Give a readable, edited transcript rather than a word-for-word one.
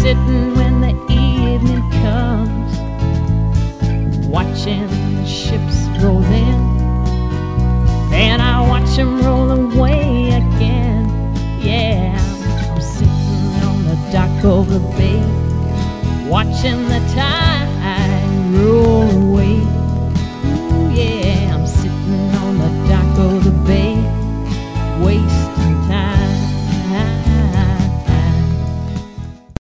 sitting when the evening comes, watching the ships roll in, and I watch them roll away